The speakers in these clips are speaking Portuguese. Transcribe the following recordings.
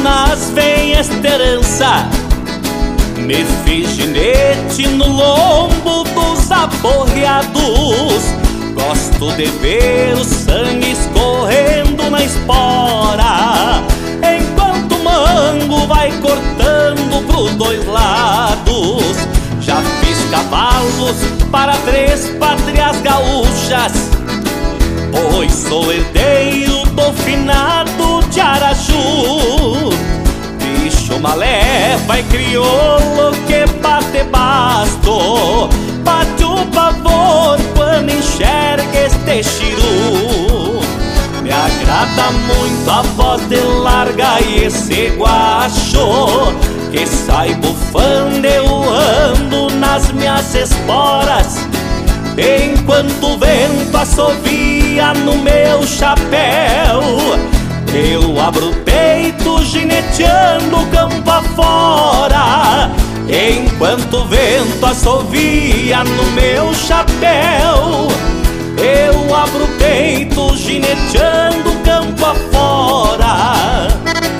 nas veias esperança. Me fiz ginete no lombo dos aporreados. Gosto de ver o sangue escorrendo na espora, enquanto o mango vai cortando pros dois lados. Já fiz cavalos para 3 pátrias gaúchas, pois sou herdeiro do finado de Araju. Bicho maleva e crioulo que bate basto, bate o pavor quando enxerga este chiru. Me agrada muito a voz de larga e esse guacho que sai bufando, eu ando nas minhas esporas, enquanto o vento assovia no meu chapéu. Eu abro o peito gineteando campo afora, enquanto o vento assovia no meu chapéu. Eu abro o peito gineteando campo afora.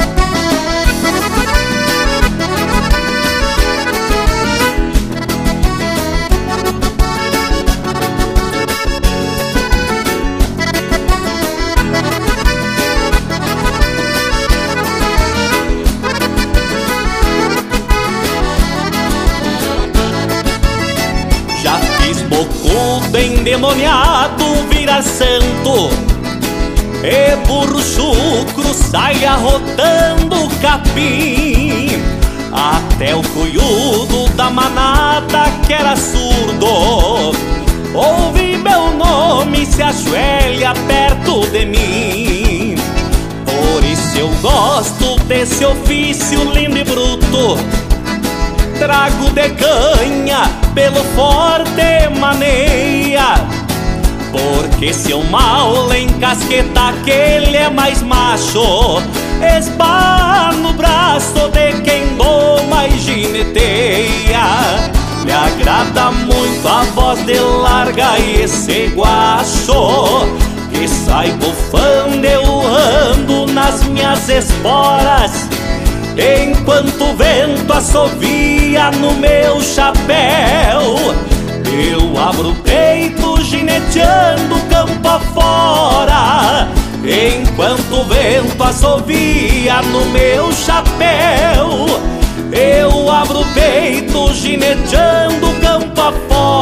Bocudo endemoniado vira santo, e burro chucro sai arrotando o capim. Até o cunhudo da manada que era surdo ouve meu nome e se ajoelha perto de mim. Por isso eu gosto desse ofício lindo e bruto, trago de canha pelo forte maneia, porque se eu mal encasquetar aquele é mais macho, esbarra no braço de quem doma e gineteia. Me agrada muito a voz de larga e esse guacho que sai bufando, eu ando nas minhas esporas, enquanto o vento assovia no meu chapéu. Eu abro o peito gineteando campo afora, enquanto o vento assovia no meu chapéu. Eu abro o peito gineteando campo afora.